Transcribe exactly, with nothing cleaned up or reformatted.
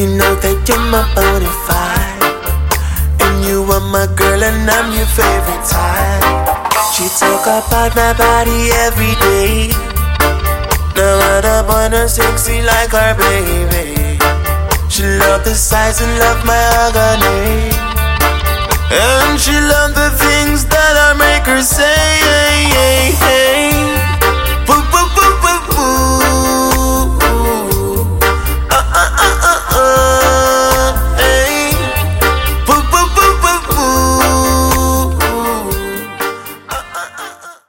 You know that you're my bona fide, and you are my girl and I'm your favorite type. She talk about my body every day. Now I don't wanna sexy like her baby. She love the size and love my agony, and she love the things that I make her say.